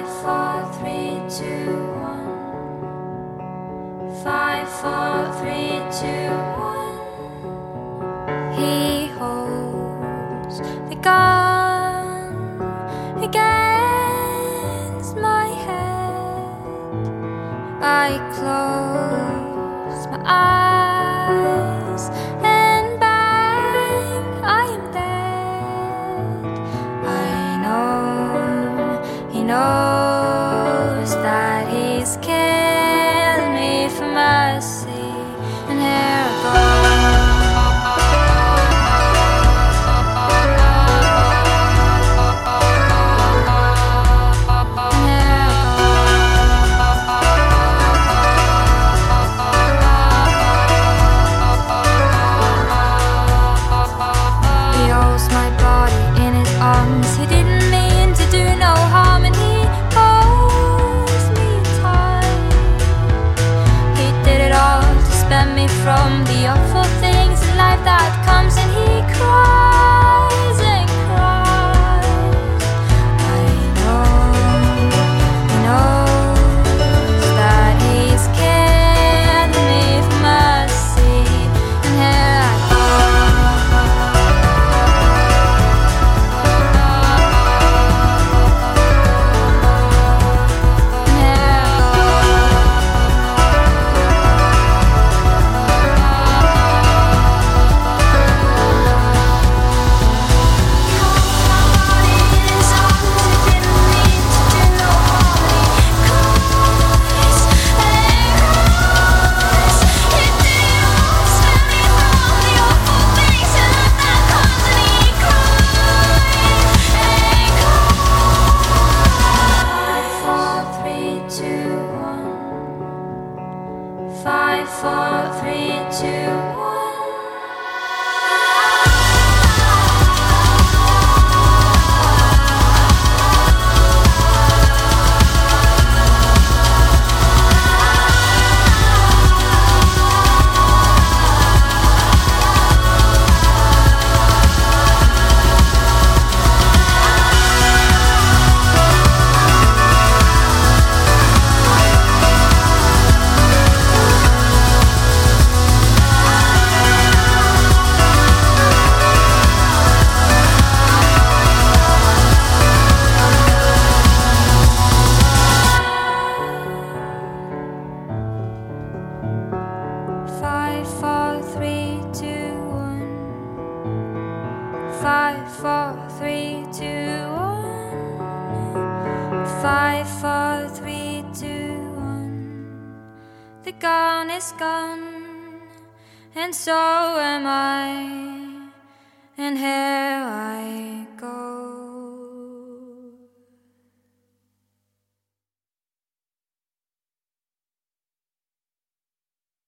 5, 4, 3, 2, 1. 5, 4, 3, 2, 1. He holds the gun against my head. I close my eyes and bang, I am dead. I know he knows that he's killed me for mercy, and here I go. He didn't mean to do no harm, and he holds me tight. He did it all to spare me from the awful things in life that comes, and he cries and cries. I know he knows that he's killed me for mercy, and here I go. Five, four, three, two, one. Five, four, three, two, one. 5, 4, 3, 2, 1. 5, 4, 3, 2, 1. The gun is gone, and so am I. And here